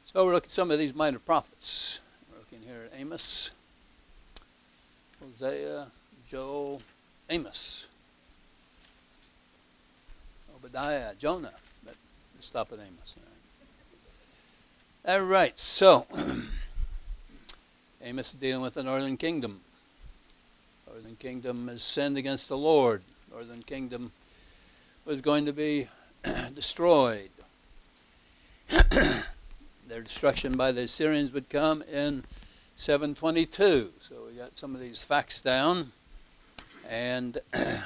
So we're looking at some of these minor prophets. We're looking here at Amos, Hosea, Joel, Amos, Obadiah, Jonah. But let's stop at Amos. All right, so Amos is dealing with the northern kingdom. Northern kingdom has sinned against the Lord. Northern kingdom was going to be destroyed. Their destruction by the Assyrians would come in 722. So we got some of these facts down. And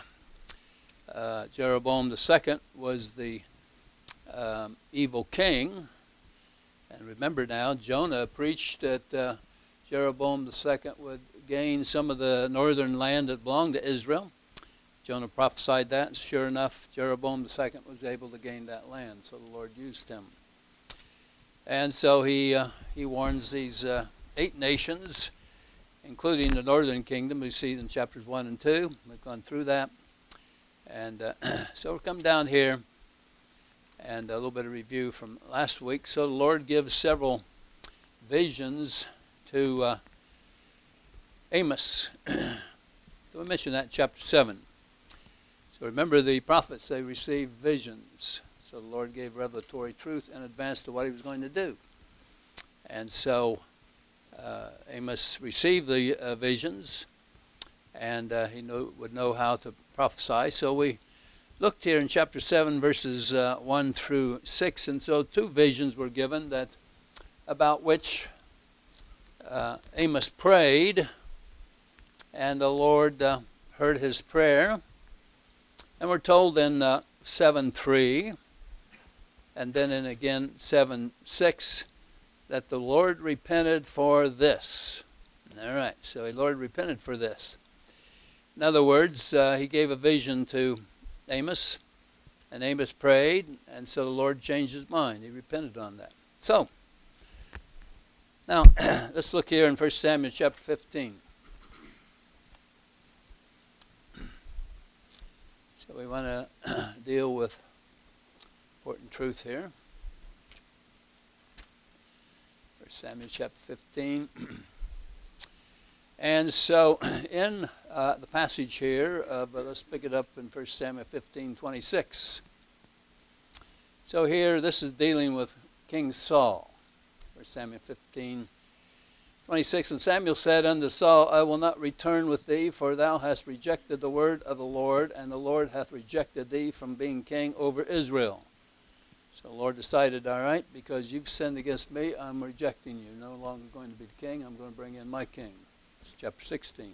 Jeroboam II was the evil king. And remember now, Jonah preached that Jeroboam II would gain some of the northern land that belonged to Israel. Jonah prophesied that, and sure enough, Jeroboam II was able to gain that land. So the Lord used him. And so he warns these 8 nations, including the northern kingdom. We see in chapters 1 and 2. We've gone through that. And so we'll come down here and a little bit of review from last week. So the Lord gives several visions to Amos. So we mentioned that in chapter 7. So remember, the prophets, they received visions. So the Lord gave revelatory truth in advance to what he was going to do. And so Amos received the visions, and he would know how to prophesy. So we looked here in chapter 7, verses 1 through 6. And so 2 visions were given that about which Amos prayed, and the Lord heard his prayer. And we're told in 7:3, and then in again 7:6, that the Lord repented for this. All right, so the Lord repented for this. In other words, he gave a vision to Amos, and Amos prayed, and so the Lord changed his mind. He repented on that. So, now, let's look here in 1 Samuel chapter 15. So we want to deal with important truth here. 1 Samuel chapter 15. And so in the passage here, let's pick it up in 1 Samuel 15:26. So here, this is dealing with King Saul. 1 Samuel 15:26. And Samuel said unto Saul, I will not return with thee, for thou hast rejected the word of the Lord, and the Lord hath rejected thee from being king over Israel. So the Lord decided, all right, because you've sinned against me, I'm rejecting you. No longer going to be the king, I'm going to bring in my king. It's chapter 16.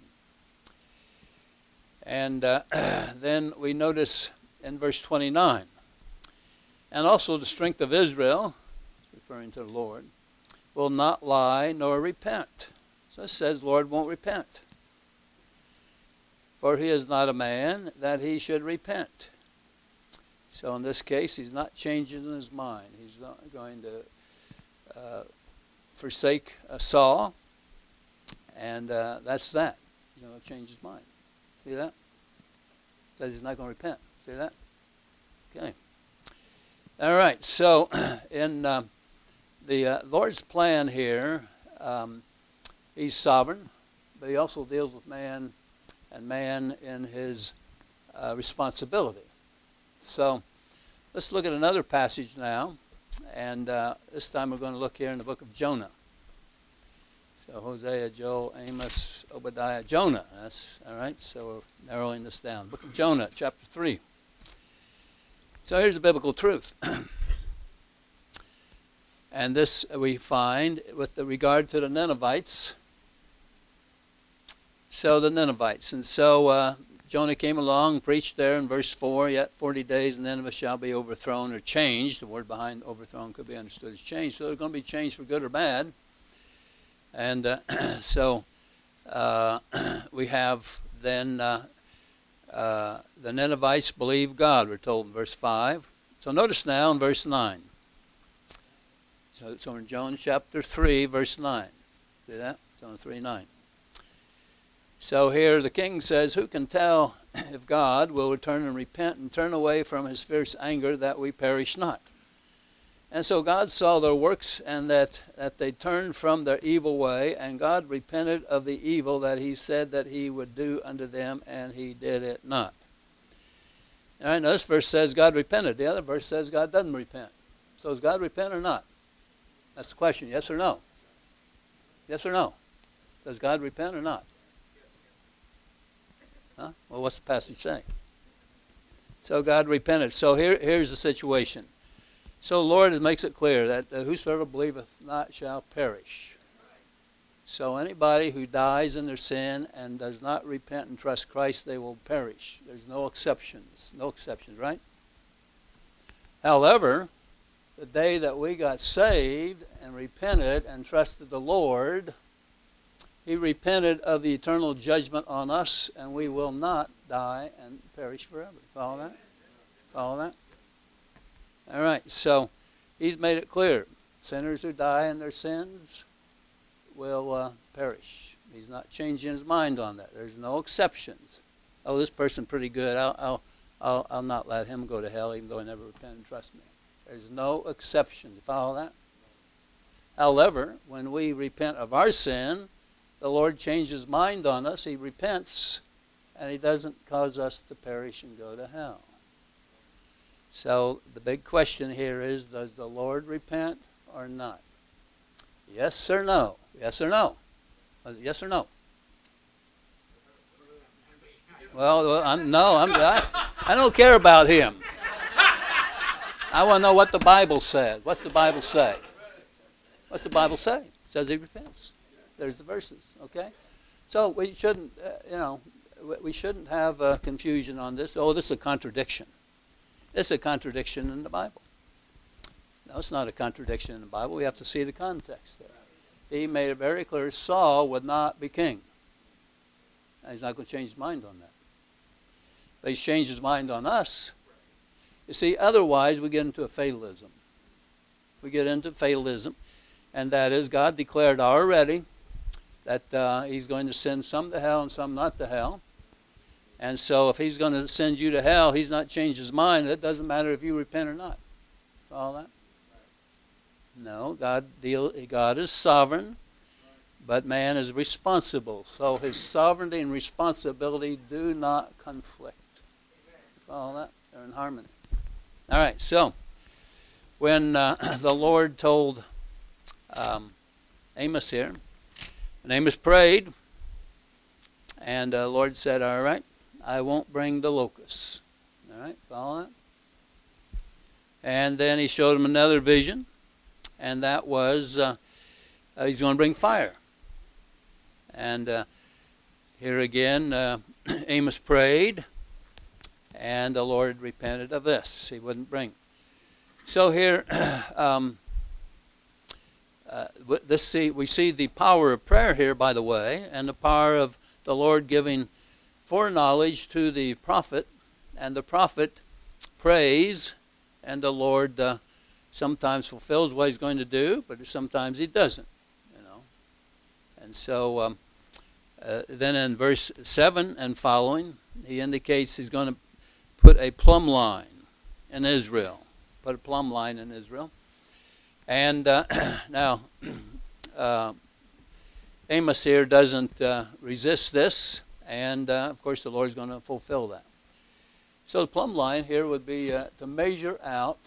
And then we notice in verse 29, and also the strength of Israel, referring to the Lord, will not lie nor repent. So it says Lord won't repent. For he is not a man that he should repent. So in this case, he's not changing his mind. He's not going to forsake Saul. And that's that. He's not going to change his mind. See that? Says he's not going to repent. See that? Okay. All right. So in the Lord's plan here, he's sovereign, but he also deals with man and man in his responsibility. So let's look at another passage now, and this time we're going to look here in the book of Jonah. So Hosea, Joel, Amos, Obadiah, Jonah. That's all right. So we're narrowing this down. Book of Jonah, chapter 3. So here's the biblical truth. And this we find with regard to the Ninevites. So the Ninevites. And so Jonah came along, preached there in verse 4, yet 40 days and Nineveh shall be overthrown or changed. The word behind overthrown could be understood as changed. So they're going to be changed for good or bad. And so we have then the Ninevites believe God, we're told in verse 5. So notice now in verse 9. So in Jonah chapter 3, verse 9. See that? Jonah 3:9. So here the king says, who can tell if God will return and repent and turn away from his fierce anger that we perish not? And so God saw their works, and that they turned from their evil way, and God repented of the evil that he said that he would do unto them, and he did it not. All right, now this verse says God repented. The other verse says God doesn't repent. So does God repent or not? That's the question, yes or no? Yes or no? Does God repent or not? Huh? Well, what's the passage saying? So God repented. So here's the situation. So the Lord makes it clear that whosoever believeth not shall perish. So anybody who dies in their sin and does not repent and trust Christ, they will perish. There's no exceptions. No exceptions, right? However, the day that we got saved and repented and trusted the Lord, he repented of the eternal judgment on us, and we will not die and perish forever. Follow that? Follow that? All right, so he's made it clear. Sinners who die in their sins will perish. He's not changing his mind on that. There's no exceptions. Oh, this person's pretty good. I'll not let him go to hell even though he never repented and trust me. There's no exceptions. Follow that? However, when we repent of our sin, the Lord changes his mind on us. He repents, and he doesn't cause us to perish and go to hell. So the big question here is, does the Lord repent or not? Yes or no? Yes or no? Yes or no? Well, I don't care about him. I want to know what the Bible says. What's the Bible say? What's the Bible say? It says he repents. There's the verses, okay? So we shouldn't, we shouldn't have confusion on this. Oh, this is a contradiction. It's a contradiction in the Bible. No, it's not a contradiction in the Bible. We have to see the context there. He made it very clear Saul would not be king. And he's not going to change his mind on that. But he's changed his mind on us. You see, otherwise we get into a fatalism. We get into fatalism, and that is God declared already that he's going to send some to hell and some not to hell. And so if he's going to send you to hell, he's not changed his mind. It doesn't matter if you repent or not. Follow that? No, God is sovereign, but man is responsible. So his sovereignty and responsibility do not conflict. Follow that? They're in harmony. All right, so when the Lord told Amos here, and Amos prayed, and the Lord said, all right, I won't bring the locusts. All right, follow that? And then he showed him another vision, and that was he's going to bring fire. And here again, Amos prayed, and the Lord repented of this. He wouldn't bring. So here, we see the power of prayer here, by the way, and the power of the Lord giving foreknowledge to the prophet, and the prophet prays, and the Lord sometimes fulfills what he's going to do, but sometimes he doesn't, And so then in verse 7 and following, he indicates he's going to put a plumb line in Israel. Put a plumb line in Israel. And now, Amos here doesn't resist this, and of course the Lord's going to fulfill that. So the plumb line here would be to measure out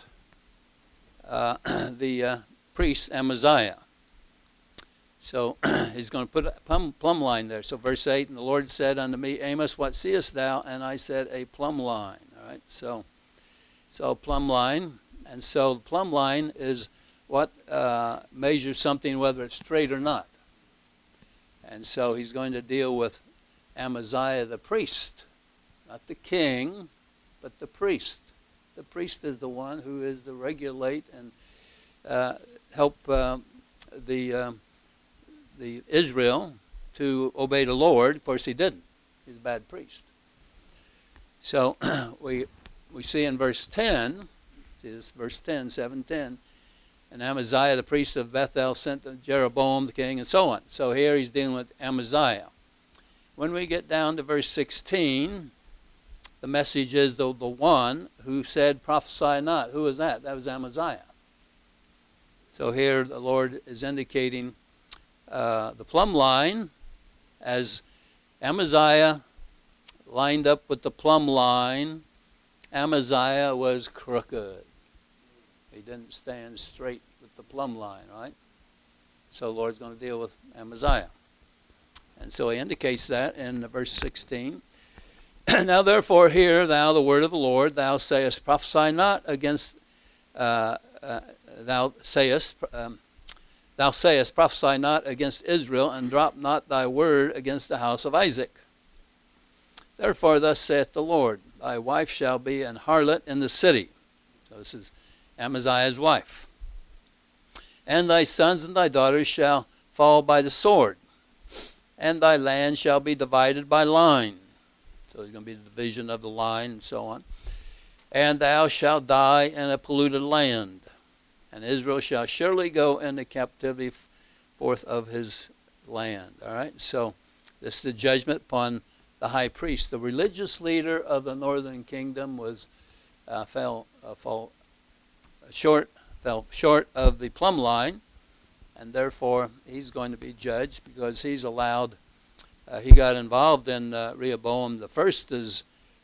the priest Amaziah. So he's going to put a plumb line there. So verse 8, and the Lord said unto me, Amos, what seest thou? And I said, a plumb line. All right, so plumb line. And so the plumb line is what measures something, whether it's straight or not. And so he's going to deal with Amaziah the priest, not the king, but the priest. The priest is the one who is to regulate and help the Israel to obey the Lord. Of course, he didn't. He's a bad priest. So we see in verse 10, see this verse 10, 7:10, and Amaziah the priest of Bethel sent to Jeroboam the king, and so on. So here he's dealing with Amaziah. When we get down to verse 16, the message is the one who said, prophesy not. Who was that? That was Amaziah. So here the Lord is indicating the plumb line as Amaziah lined up with the plumb line. Amaziah was crooked. He didn't stand straight with the plumb line, right? So the Lord's going to deal with Amaziah. And so he indicates that in verse 16. Now therefore hear thou the word of the Lord. Thou sayest, prophesy not against, thou sayest, prophesy not against Israel, and drop not thy word against the house of Isaac. Therefore thus saith the Lord, thy wife shall be an harlot in the city. So this is Amaziah's wife. And thy sons and thy daughters shall fall by the sword, and thy land shall be divided by line. So there's going to be the division of the line and so on. And thou shalt die in a polluted land, and Israel shall surely go into captivity forth of his land. All right, so this is the judgment upon the high priest. The religious leader of the northern kingdom was fell short of the plumb line, and therefore he's going to be judged because he's allowed. He got involved in Rehoboam the First's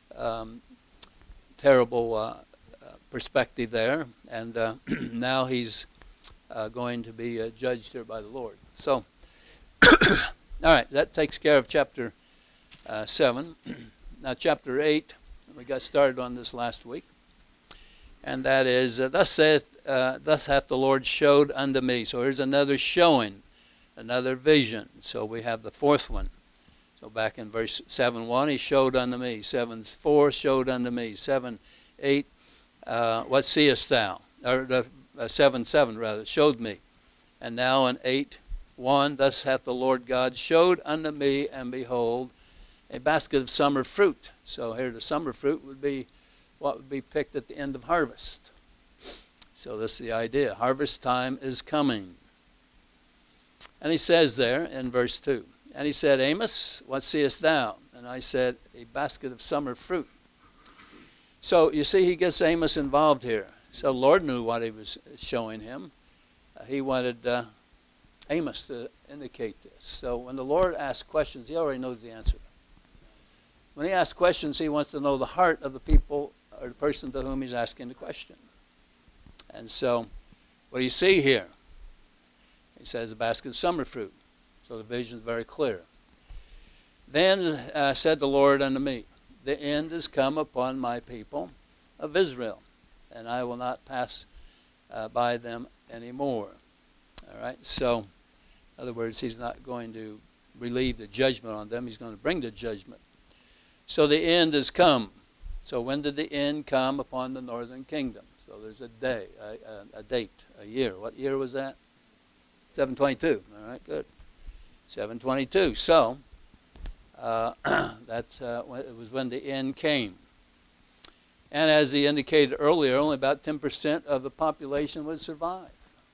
terrible perspective there, and now he's going to be judged here by the Lord. So, all right, that takes care of chapter 7. Now, chapter 8, we got started on this last week, and that is, thus hath the Lord showed unto me. So here's another showing, another vision. So we have the fourth one. So back in verse 7:1, he showed unto me. 7:4 showed unto me. 7:8, what seest thou? Or 7:7 rather, showed me. And now in 8:1, thus hath the Lord God showed unto me, and behold, a basket of summer fruit. So here the summer fruit would be what would be picked at the end of harvest. So this is the idea. Harvest time is coming. And he says there in verse 2, and he said, Amos, what seest thou? And I said, a basket of summer fruit. So you see, he gets Amos involved here. So the Lord knew what he was showing him. He wanted Amos to indicate this. So when the Lord asks questions, he already knows the answer. When he asks questions, he wants to know the heart of the people or the person to whom he's asking the question. And so what do you see here? He says a basket of summer fruit. So the vision is very clear. Then said the Lord unto me, the end is come upon my people of Israel, and I will not pass by them anymore. All right, so in other words, he's not going to relieve the judgment on them. He's going to bring the judgment. So the end is come. So when did the end come upon the northern kingdom? So there's a day, a date, a year. What year was that? 722. All right, good. 722. So that's it was when the end came. And as he indicated earlier, only about 10% of the population would survive.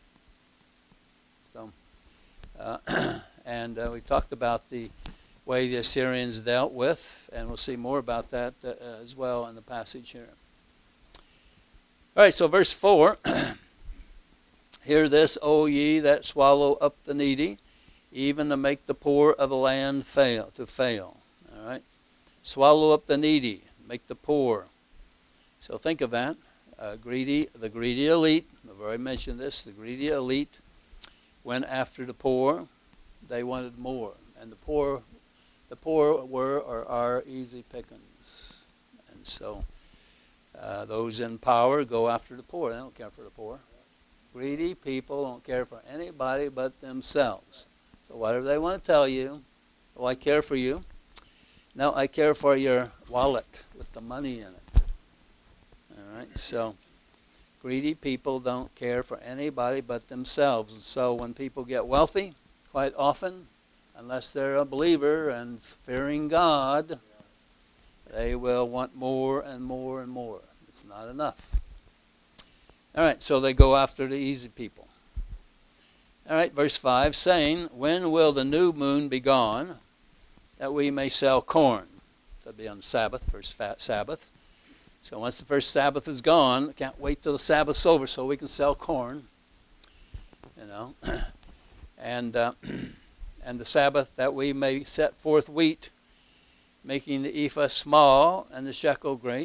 So, and we talked about the way the Assyrians dealt with, and we'll see more about that as well in the passage here. All right, so verse 4, hear this, O ye that swallow up the needy, even to make the poor of the land fail. All right, swallow up the needy, make the poor. So think of that. The greedy elite, I've already mentioned this, the greedy elite went after the poor. They wanted more. And the poor were or are easy pickings. And so those in power go after the poor. They don't care for the poor. Greedy people don't care for anybody but themselves. So whatever they want to tell you, oh, I care for you. No, I care for your wallet with the money in it. All right, so greedy people don't care for anybody but themselves. And so when people get wealthy, quite often, unless they're a believer and fearing God, they will want more and more and more. It's not enough. All right, so they go after the easy people. All right, verse 5, saying, when will the new moon be gone, that we may sell corn? That'll be on the Sabbath, first Sabbath. So once the first Sabbath is gone, can't wait till the Sabbath's over so we can sell corn. you know. And and the Sabbath, that we may set forth wheat, making the ephah small and the shekel great,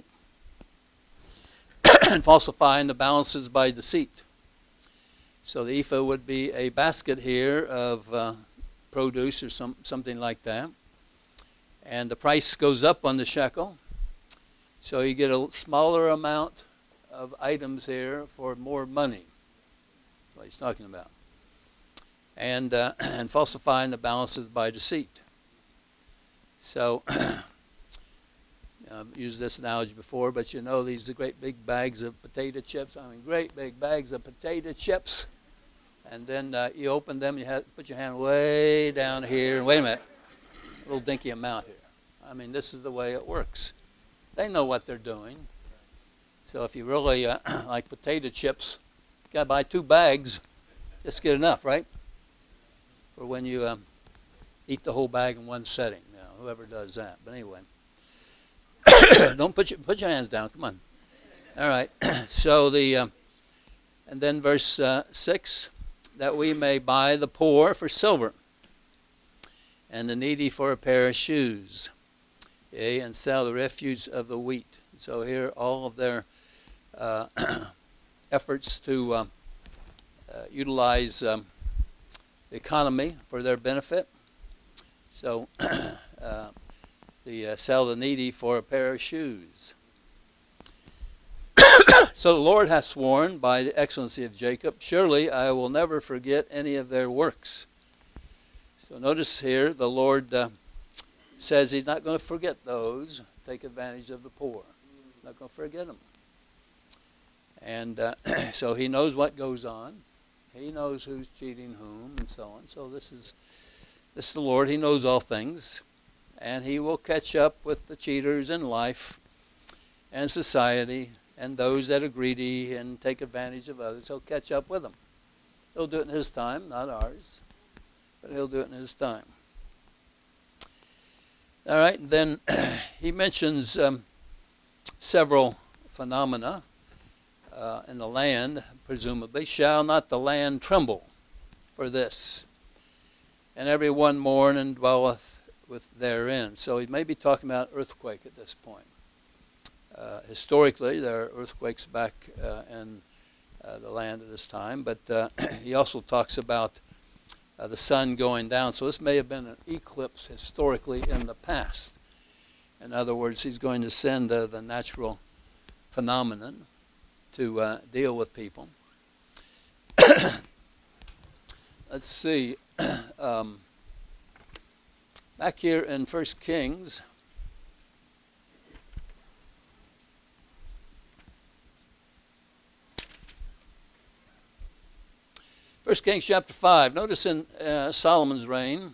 and falsifying the balances by deceit. So the ephah would be a basket here of produce or something like that. And the price goes up on the shekel. So you get a smaller amount of items here for more money. That's what he's talking about. And falsifying the balances by deceit. So, I've used this analogy before, but you know these are great big bags of potato chips. I mean, great big bags of potato chips. And then you open them, you have to put your hand way down here. And wait a minute, a little dinky amount here. I mean, this is the way it works. They know what they're doing. So if you really like potato chips, you got to buy 2 bags just to get enough, right? Or when you eat the whole bag in one setting. You know, whoever does that. But anyway, don't put your hands down. Come on. All right. So and then verse 6, that we may buy the poor for silver, and the needy for a pair of shoes, yea, and sell the refuse of the wheat. So here, all of their efforts to utilize the economy for their benefit. So sell the needy for a pair of shoes. So the Lord hath sworn by the excellency of Jacob, surely I will never forget any of their works. So notice here, the Lord says he's not going to forget those, take advantage of the poor. Not going to forget them. And so he knows what goes on. He knows who's cheating whom and so on. So this is the Lord. He knows all things. And he will catch up with the cheaters in life and society and those that are greedy and take advantage of others. He'll catch up with them. He'll do it in his time, not ours. But he'll do it in his time. All right, then he mentions several phenomena in the land, presumably. Shall not the land tremble for this? And every one mourn and dwelleth therein. So he may be talking about earthquake at this point. Historically, there are earthquakes back in the land at this time, but he also talks about the sun going down. So this may have been an eclipse historically in the past. In other words, he's going to send the natural phenomenon to deal with people. Let's see. Back here in 1 Kings, First Kings chapter 5. Notice in Solomon's reign,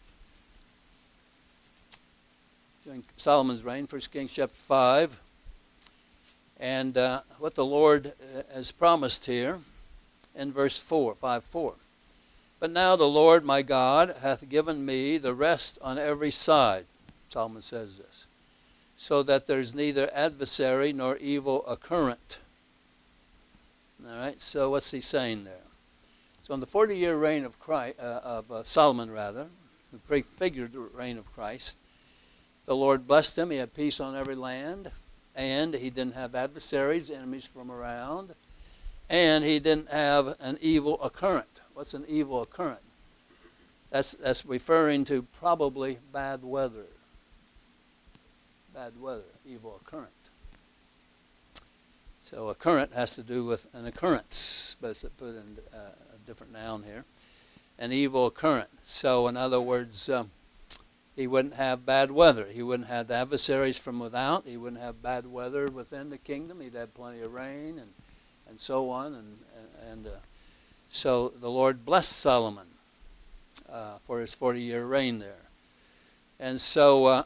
during Solomon's reign, 1 Kings chapter 5, and what the Lord has promised here in verse 4, 5:4. But now the Lord my God hath given me the rest on every side, Solomon says this, so that there's neither adversary nor evil occurrent. All right, so what's he saying there? So in the 40-year reign of Solomon, who prefigured the reign of Christ, the Lord blessed him. He had peace on every land, and he didn't have adversaries, enemies from around, and he didn't have an evil occurrent. What's an evil occurrent? That's referring to probably bad weather. Bad weather, evil occurrent. So occurrent has to do with an occurrence, but it's put in a different noun here. An evil occurrent. So in other words, he wouldn't have bad weather. He wouldn't have the adversaries from without. He wouldn't have bad weather within the kingdom. He'd have plenty of rain and so on. And so the Lord blessed Solomon for his 40-year reign there. And so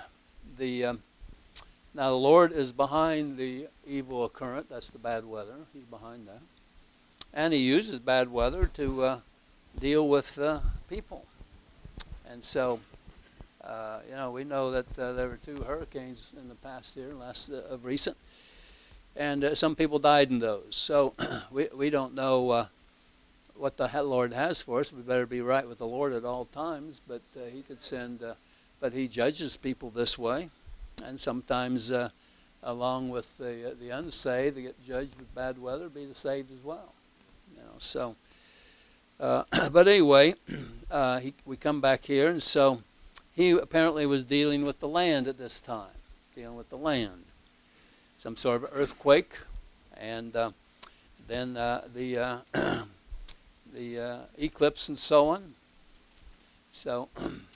now the Lord is behind the evil occurrent. That's the bad weather. He's behind that. And he uses bad weather to deal with people. And so, we know that there were 2 hurricanes in the past year, of recent. And some people died in those. So we don't know what the Lord has for us. We better be right with the Lord at all times. But he could send, but he judges people this way, and sometimes along with the unsaved, they get judged with bad weather, be the saved as well. So. But anyway, we come back here, and so he apparently was dealing with the land at this time, dealing with the land. Some sort of earthquake, and then the eclipse and so on. So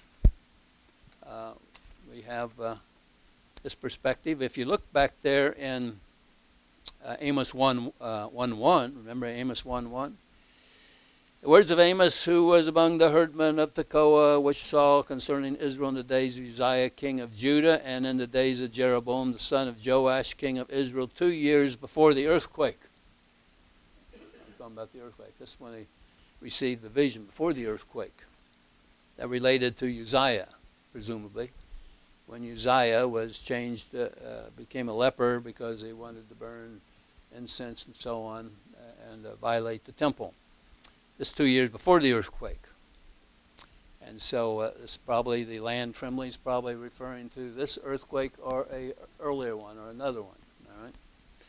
we have this perspective. If you look back there in Amos 1:1, remember Amos 1:1? The words of Amos, who was among the herdmen of Tekoa, which saw concerning Israel in the days of Uzziah, king of Judah, and in the days of Jeroboam, the son of Joash, king of Israel, 2 years before the earthquake. I'm talking about the earthquake. This is when he received the vision, before the earthquake. That related to Uzziah, presumably, when Uzziah was changed, became a leper because he wanted to burn incense and so on, and violate the temple. This 2 years before the earthquake. And so this probably, the land trembling is probably referring to this earthquake or a earlier one or another one. All right.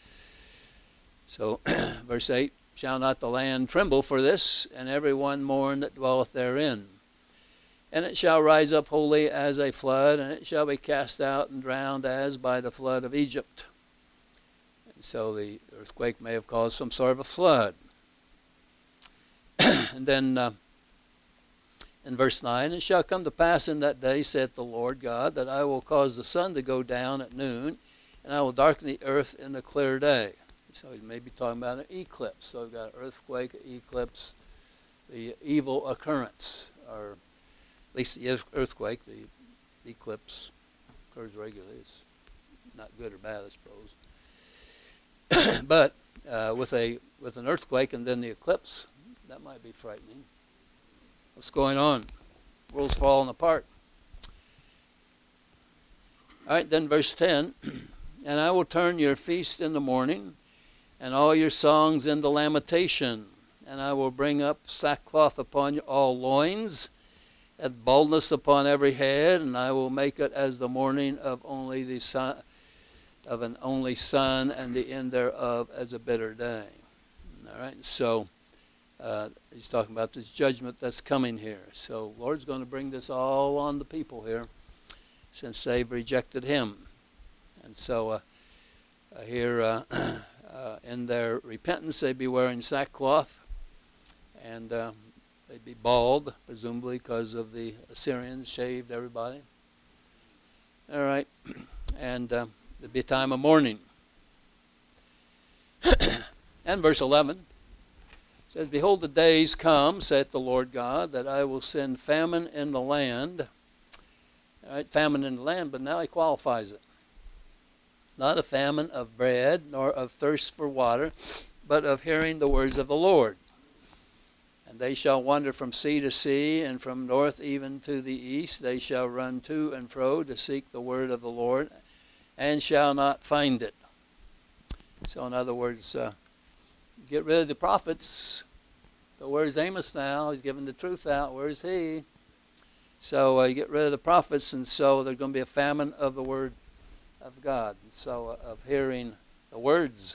So verse 8, shall not the land tremble for this, and every one mourn that dwelleth therein? And it shall rise up wholly as a flood, and it shall be cast out and drowned as by the flood of Egypt. And so the earthquake may have caused some sort of a flood. And then in verse 9, it shall come to pass in that day, saith the Lord God, that I will cause the sun to go down at noon, and I will darken the earth in the clear day. So he may be talking about an eclipse. So we've got an earthquake, an eclipse, the evil occurrence, or at least the earthquake, the eclipse occurs regularly. It's not good or bad, I suppose. But with an earthquake and then the eclipse, that might be frightening. What's going on? The world's falling apart. All right, then verse 10. And I will turn your feast in the morning, and all your songs into lamentation. And I will bring up sackcloth upon all loins, and baldness upon every head. And I will make it as the morning of only the son, of an only son, and the end thereof as a bitter day. All right, so he's talking about this judgment that's coming here. So Lord's going to bring this all on the people here, since they've rejected him. And so here in their repentance, they'd be wearing sackcloth, and they'd be bald, presumably because of the Assyrians shaved everybody. All right, and there'd be a time of mourning. And verse 11 says, behold, the days come, saith the Lord God, that I will send famine in the land. All right, famine in the land, but now he qualifies it. Not a famine of bread, nor of thirst for water, but of hearing the words of the Lord. And they shall wander from sea to sea, and from north even to the east. They shall run to and fro to seek the word of the Lord, and shall not find it. So in other words, get rid of the prophets. So where's Amos now? He's giving the truth out. Where's he? So you get rid of the prophets, and so there's going to be a famine of the word of God. And so of hearing the words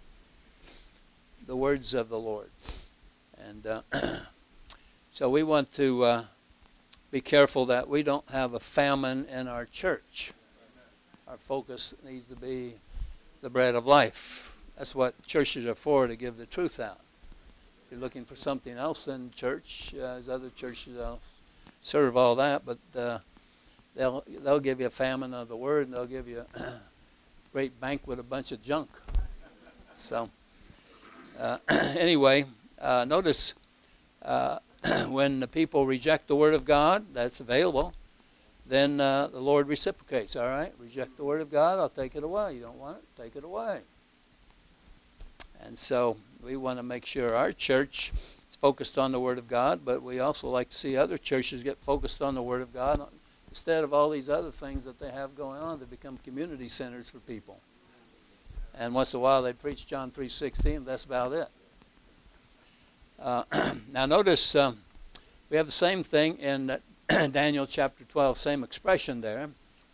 of the Lord. And so we want to be careful that we don't have a famine in our church. Our focus needs to be the bread of life. That's what churches are for, to give the truth out. If you're looking for something else in church, there's other churches that'll serve all that, but they'll give you a famine of the word, and they'll give you a great banquet, a bunch of junk. So anyway, notice when the people reject the word of God, that's available, then the Lord reciprocates. All right, reject the word of God, I'll take it away. You don't want it, take it away. And so we want to make sure our church is focused on the Word of God, but we also like to see other churches get focused on the Word of God. Instead of all these other things that they have going on, they become community centers for people. And once in a while they preach John 3:16, that's about it. Now notice we have the same thing in Daniel chapter 12, same expression there.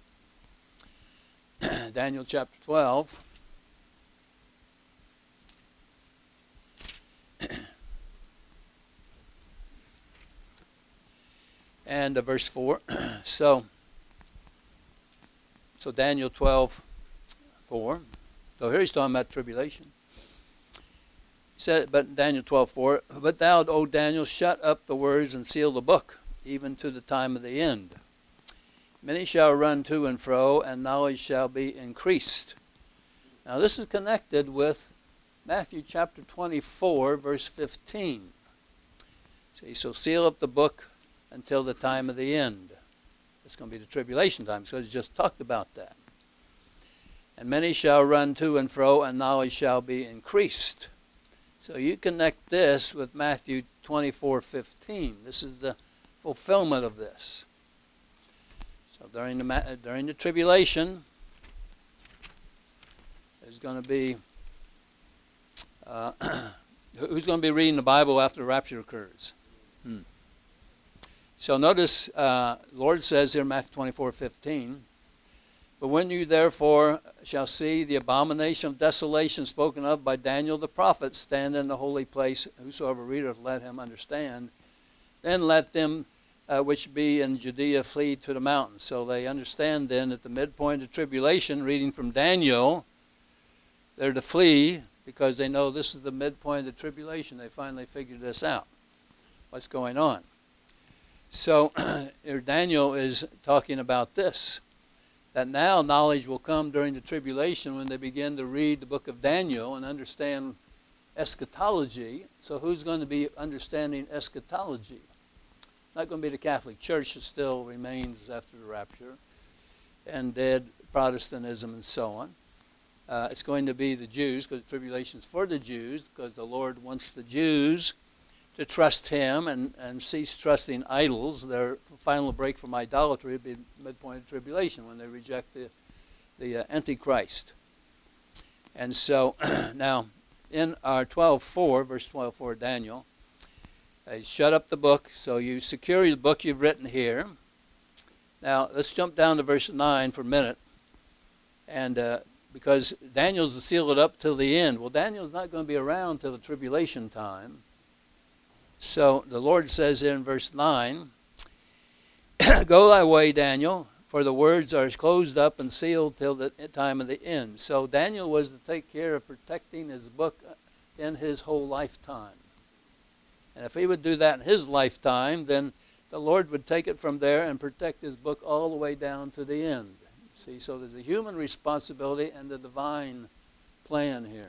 Daniel chapter 12. And verse 4. So Daniel 12, 4. So here he's talking about tribulation. He said, but Daniel 12, 4, but thou, O Daniel, shut up the words and seal the book, even to the time of the end. Many shall run to and fro, and knowledge shall be increased. Now this is connected with Matthew chapter 24, verse 15. See, so seal up the book until the time of the end. It's going to be the tribulation time, so he's just talked about that. And many shall run to and fro, and knowledge shall be increased. So you connect this with Matthew 24:15. This is the fulfillment of this. So during the tribulation, there's going to be who's going to be reading the Bible after the rapture occurs? So notice, Lord says here, Matthew 24:15, but when you therefore shall see the abomination of desolation spoken of by Daniel the prophet stand in the holy place, whosoever readeth, let him understand. Then let them which be in Judea flee to the mountains. So they understand then at the midpoint of tribulation, reading from Daniel, they're to flee because they know this is the midpoint of the tribulation. They finally figured this out, what's going on. So Daniel is talking about this, that now knowledge will come during the tribulation when they begin to read the book of Daniel and understand eschatology. So who's going to be understanding eschatology? Not going to be the Catholic Church that still remains after the rapture, and dead Protestantism and so on. It's going to be the Jews, because the tribulation is for the Jews, because the Lord wants the Jews to trust him and cease trusting idols. Their final break from idolatry would be midpoint of tribulation when they reject the Antichrist. And so now in our 12:4, verse 12:4, Daniel, shut up the book. So you secure the book you've written here. Now let's jump down to verse 9 for a minute. And because Daniel's to seal it up till the end. Well, Daniel's not going to be around till the tribulation time. So the Lord says in verse 9, go thy way, Daniel, for the words are closed up and sealed till the time of the end. So Daniel was to take care of protecting his book in his whole lifetime. And if he would do that in his lifetime, then the Lord would take it from there and protect his book all the way down to the end. See, so there's a human responsibility and a divine plan here.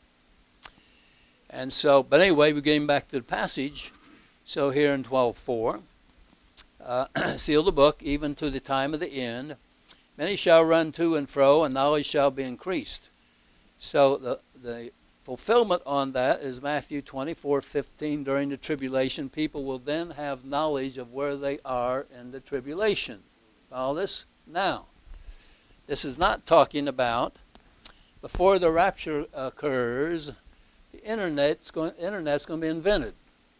And so, but anyway, we're getting back to the passage. So here in 12:4, seal the book even to the time of the end. Many shall run to and fro, and knowledge shall be increased. So the fulfillment on that is Matthew 24:15. During the tribulation, people will then have knowledge of where they are in the tribulation. Follow this? Now, this is not talking about before the rapture occurs. The internet's going to be invented.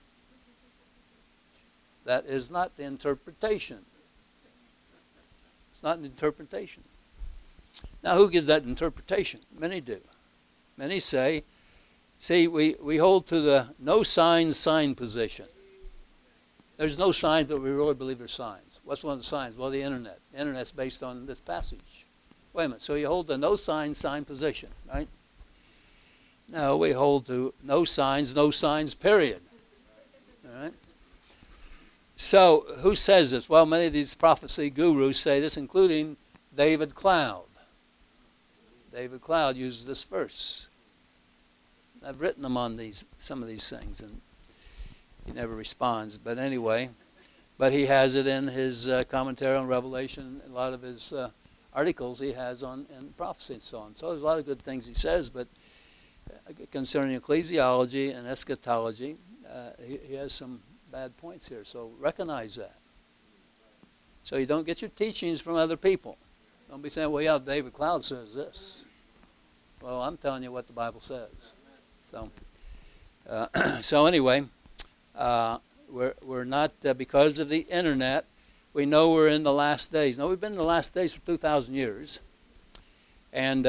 That is not the interpretation. It's not an interpretation. Now, who gives that interpretation? Many do. Many say, see, we hold to the no signs sign position. There's no signs, but we really believe there's signs. What's one of the signs? Well, the internet. The internet's based on this passage. Wait a minute. So you hold the no signs sign position, right? No, we hold to no signs, period. All right? So, who says this? Well, many of these prophecy gurus say this, including David Cloud. David Cloud uses this verse. I've written him on some of these things, and he never responds. But anyway, but he has it in his commentary on Revelation, a lot of his articles he has on in prophecy and so on. So there's a lot of good things he says, but concerning ecclesiology and eschatology, he has some bad points here. So recognize that. So you don't get your teachings from other people. Don't be saying, well, yeah, David Cloud says this. Well, I'm telling you what the Bible says. So, so anyway, We're not, because of the internet, we know we're in the last days. Now, we've been in the last days for 2,000 years. And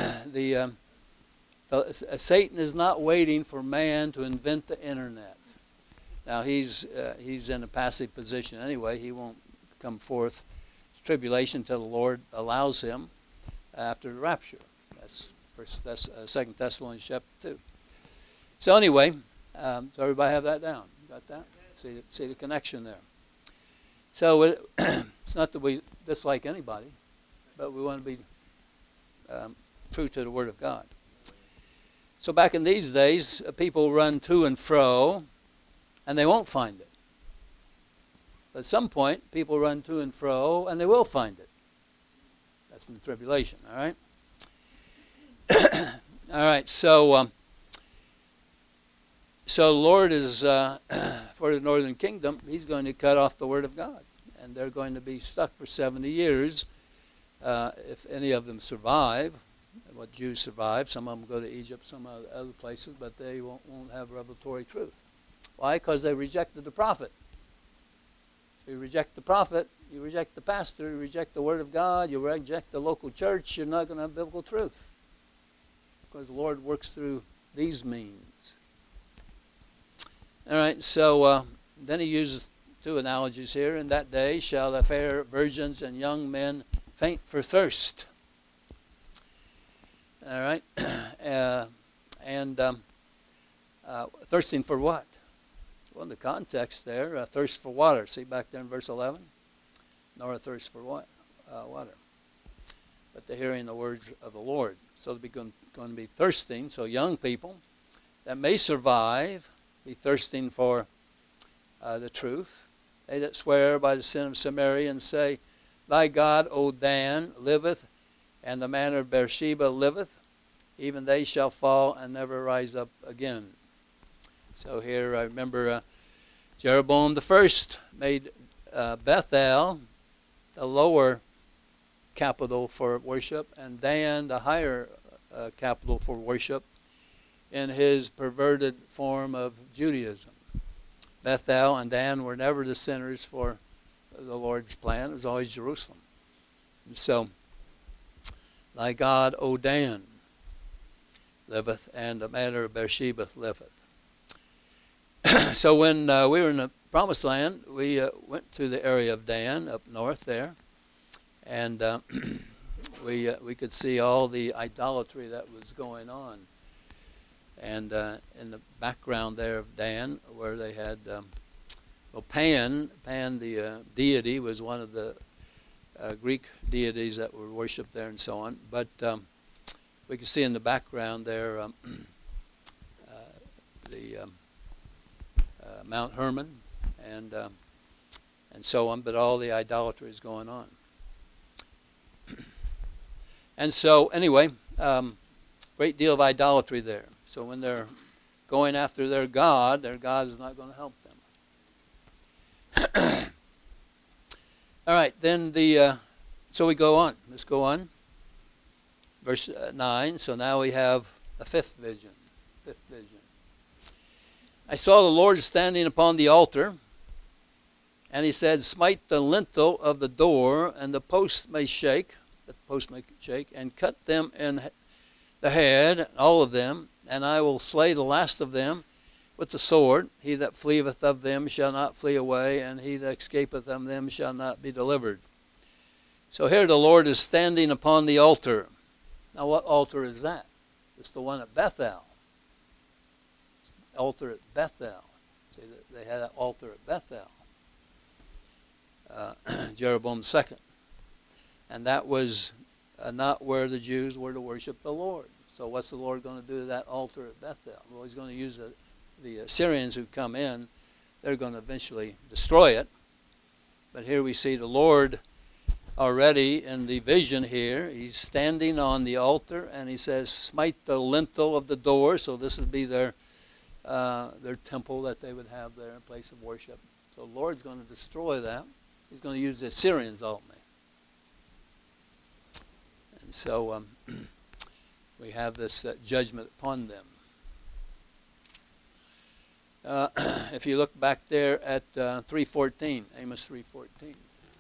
Satan is not waiting for man to invent the internet. Now, he's in a passive position anyway. He won't come forth tribulation until the Lord allows him after the rapture. That's 2 Thessalonians chapter 2. So anyway, so everybody have that down. Got that? See the connection there. So it's not that we dislike anybody, but we want to be true to the Word of God. So back in these days, people run to and fro, and they won't find it. But at some point, people run to and fro, and they will find it. That's in the tribulation, all right? All right, so the Lord is, for the northern kingdom, he's going to cut off the Word of God. And they're going to be stuck for 70 years, if any of them survive. What Jews survive, some of them go to Egypt, some other places, but they won't have revelatory truth. Why? Because they rejected the prophet. You reject the prophet, you reject the pastor, you reject the Word of God, you reject the local church, you're not going to have biblical truth. Because the Lord works through these means. All right, so then he uses two analogies here. In that day shall the fair virgins and young men faint for thirst. All right, thirsting for what? Well, in the context there, thirst for water. See back there in verse 11? Nor a thirst for what? Water. But they're hearing the words of the Lord. So they're going to be thirsting. So young people that may survive be thirsting for the truth. They that swear by the sin of Samaria and say, Thy God, O Dan, liveth, and the man of Beersheba liveth, even they shall fall and never rise up again. So here I remember Jeroboam the first made Bethel the lower capital for worship, and Dan the higher capital for worship in his perverted form of Judaism. Bethel and Dan were never the centers for the Lord's plan. It was always Jerusalem. And so, Thy God, O Dan, liveth, and the manner of Beersheba liveth. So when we were in the Promised Land, we went to the area of Dan up north there, and we could see all the idolatry that was going on. And in the background there of Dan, where they had, Pan the deity, was one of the Greek deities that were worshipped there and so on. But we can see in the background there the Mount Hermon and so on, but all the idolatry is going on. And so anyway, great deal of idolatry there. So when they're going after their God is not going to help them. All right, then so we go on. Let's go on. Verse 9. So now we have a fifth vision. I saw the Lord standing upon the altar, and he said, Smite the lintel of the door, and the posts may shake, and cut them in the head, all of them, and I will slay the last of them with the sword. He that fleeth of them shall not flee away, and he that escapeth of them shall not be delivered. So here the Lord is standing upon the altar. Now what altar is that? It's the one at Bethel. It's the altar at Bethel. See, they had an altar at Bethel. Jeroboam II. And that was not where the Jews were to worship the Lord. So what's the Lord going to do to that altar at Bethel? Well, he's going to use the Assyrians who come in. They're going to eventually destroy it. But here we see the Lord already in the vision here. He's standing on the altar, and he says, Smite the lintel of the door. So this would be their temple that they would have there, a place of worship. So the Lord's going to destroy that. He's going to use the Assyrians ultimately. And so we have this judgment upon them. If you look back there at 3:14, Amos 3:14.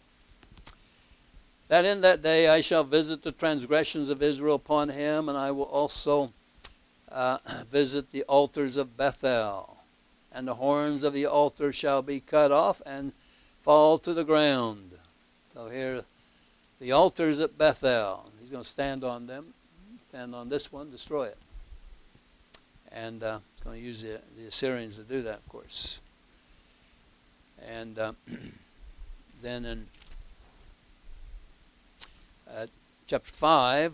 That in that day I shall visit the transgressions of Israel upon him, and I will also visit the altars of Bethel, and the horns of the altar shall be cut off and fall to the ground. So here, the altars at Bethel, he's going to stand on them, stand on this one, destroy it. And he's going to use the Assyrians to do that, of course. And then in chapter 5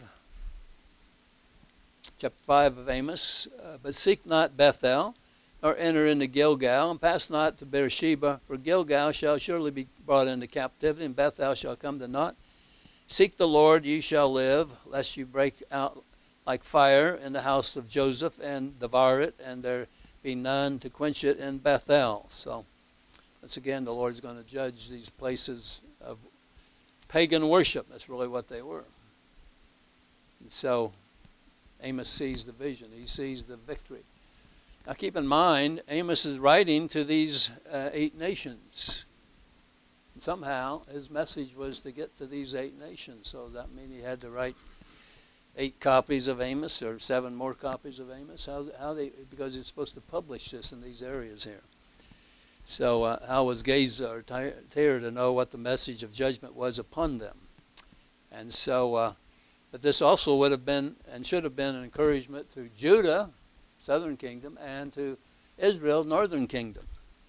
of Amos, but seek not Bethel, nor enter into Gilgal, and pass not to Beersheba, for Gilgal shall surely be brought into captivity, and Bethel shall come to naught. Seek the Lord, ye shall live, lest you break out like fire in the house of Joseph, and devour it, and there be none to quench it in Bethel. So, once again, the Lord's going to judge these places of pagan worship. That's really what they were. And so, Amos sees the vision. He sees the victory. Now keep in mind, Amos is writing to these 8 nations. And somehow his message was to get to these 8 nations. So that means he had to write 8 copies of Amos or 7 more copies of Amos. Because he's supposed to publish this in these areas here. So how was Gaza or Tyre to know what the message of judgment was upon them? And so, but this also would have been and should have been an encouragement to Judah, southern kingdom, and to Israel, northern kingdom.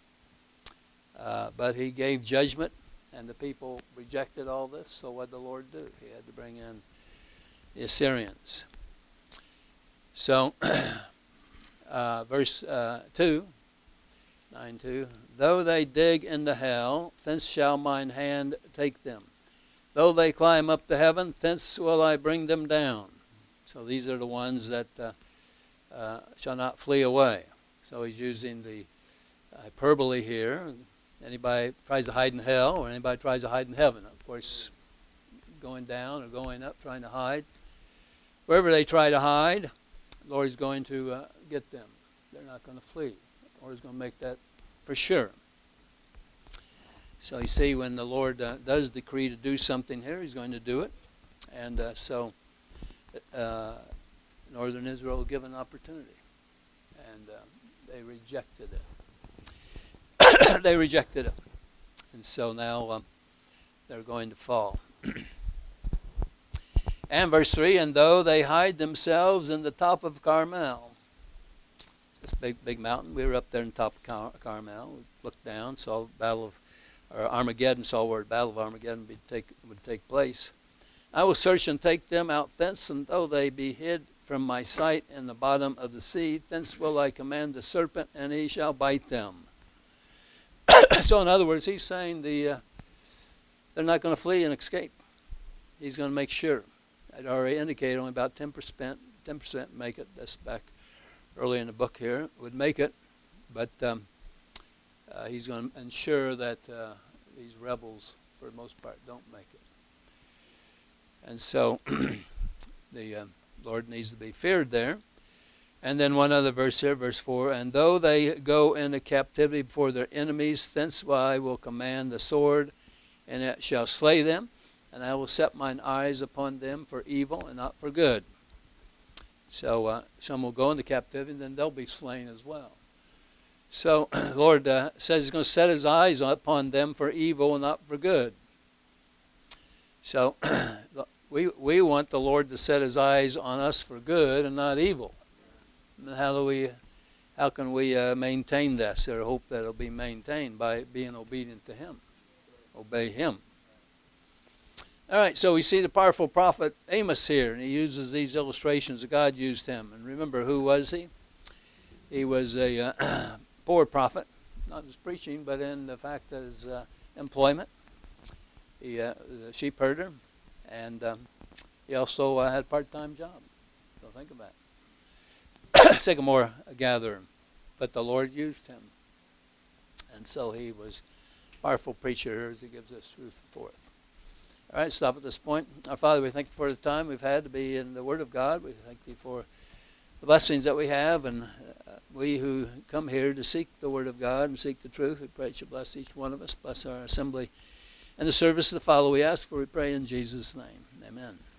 But he gave judgment, and the people rejected all this. So what did the Lord do? He had to bring in the Assyrians. So, verse 2, 9:2, though they dig into hell, thence shall mine hand take them. Though they climb up to heaven, thence will I bring them down. So these are the ones that shall not flee away. So he's using the hyperbole here. Anybody tries to hide in hell, or anybody tries to hide in heaven. Of course, going down or going up, trying to hide. Wherever they try to hide, the Lord is going to get them. They're not going to flee. The Lord is going to make that for sure. So you see, when the Lord does decree to do something here, he's going to do it. And so northern Israel was given an opportunity. And they rejected it. They rejected it. And so now they're going to fall. And verse 3, and though they hide themselves in the top of Carmel. This big mountain. We were up there in the top of Carmel. We looked down, saw the battle of Armageddon, saw where the battle of Armageddon would take place. I will search and take them out thence, and though they be hid from my sight in the bottom of the sea, thence will I command the serpent, and he shall bite them. So in other words, he's saying they're not going to flee and escape. He's going to make sure. I'd already indicated only about 10% make it. That's back early in the book here, would make it. But he's going to ensure that these rebels, for the most part, don't make it. And so the Lord needs to be feared there. And then one other verse here, verse 4, and though they go into captivity before their enemies, thence I will command the sword, and it shall slay them, and I will set mine eyes upon them for evil and not for good. So some will go into captivity, and then they'll be slain as well. So the Lord says he's going to set his eyes upon them for evil and not for good. So we want the Lord to set his eyes on us for good and not evil. And how can we maintain this, or hope that it'll be maintained? By being obedient to him. Obey him. All right, so we see the powerful prophet Amos here, and he uses these illustrations that God used him. And remember, who was he? He was a poor prophet, not in his preaching, but in the fact that his employment. He was a sheep herder, and he also had a part-time job. So think about it. Sycamore gatherer, but the Lord used him. And so he was a powerful preacher as he gives us truth forth. All right, stop at this point. Our Father, we thank you for the time we've had to be in the Word of God. We thank you for the blessings that we have, and we who come here to seek the Word of God and seek the truth, we pray that you bless each one of us, bless our assembly and the service to follow. We ask for, we pray in Jesus' name. Amen.